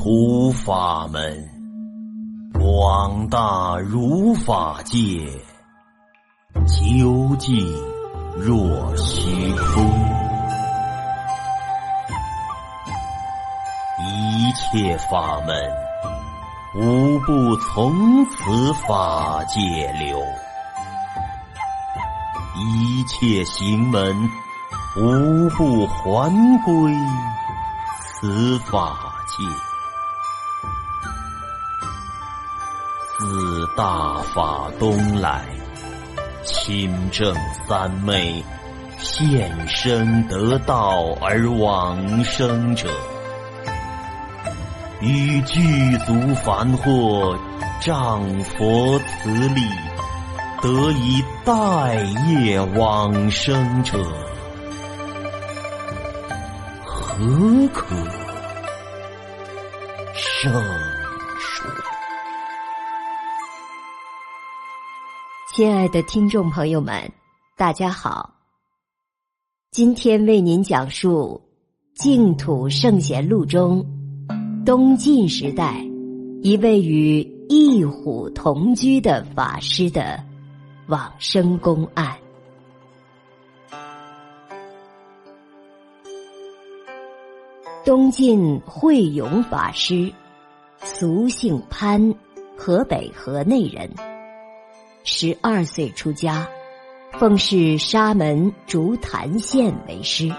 普法门，广大如法界，究竟若虚空。一切法门，无不从此法界流；一切行门，无不还归此法界。自大法东来，亲证三昧，现身得道而往生者，于具足凡惑，仗佛慈力，得以代业往生者，何可胜数？ 亲爱的听众朋友们，大家好。今天为您讲述净土圣贤录中东晋时代一位与异虎同居的法师的往生公案。东晋慧永法师，俗姓潘，河北河内人，12岁出家，奉侍沙门竹潭县为师。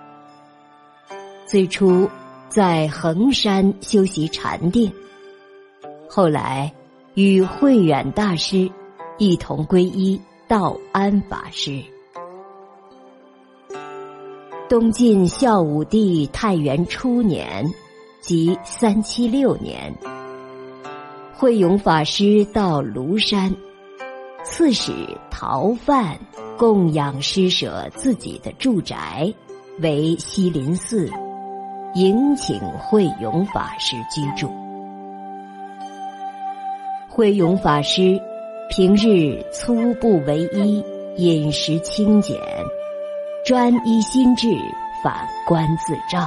最初在衡山修习禅定，后来与慧远大师一同皈依道安法师。东晋孝武帝太元初年，即376年，慧永法师到庐山，刺史陶范供养施舍自己的住宅为西林寺，迎请慧永法师居住。慧永法师平日粗布为衣，饮食清简，专一心志，反观自照，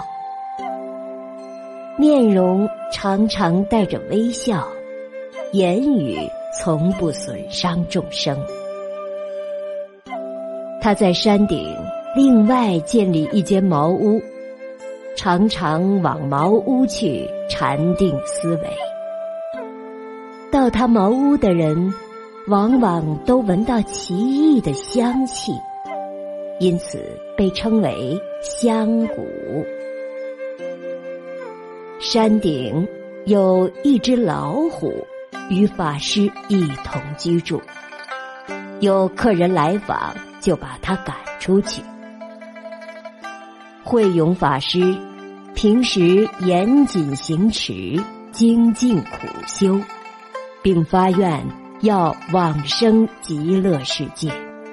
面容常常带着微笑，言语从不损伤众生。他在山顶另外建立一间茅屋，常常往茅屋去禅定思维。到他茅屋的人往往都闻到奇异的香气，因此被称为香谷。山顶有一只老虎与法师一同居住，有客人来访就把他赶出去。慧永法师平时严谨行持，精进苦修，并发愿要往生极乐世界。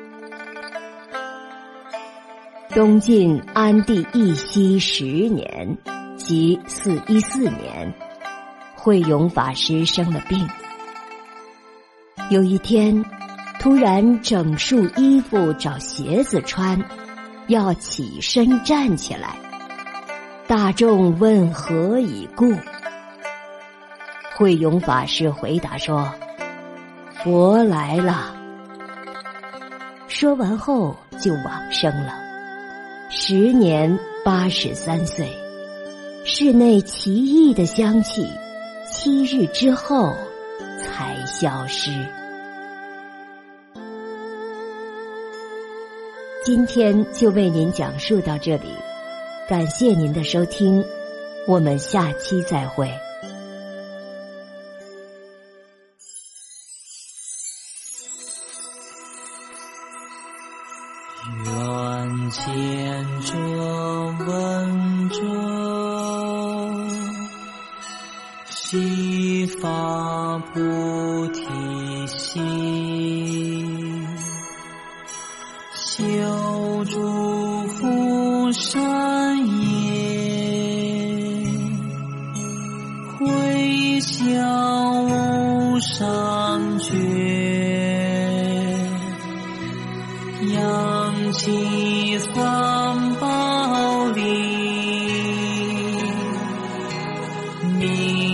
东晋安帝义熙10年，即414年，慧永法师生了病。有一天，突然整束衣服找鞋子穿，要起身站起来。大众问何以故？慧永法师回答说：佛来了。说完后就往生了，时年83岁。室内奇异的香气7日之后才消失。今天就为您讲述到这里，感谢您的收听，我们下期再会。 愿见者闻者，悉发菩提心，修诸福善业，回向无上觉，扬起三宝力，明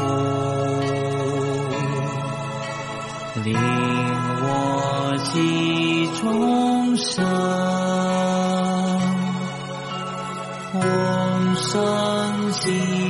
令我集众生，众生心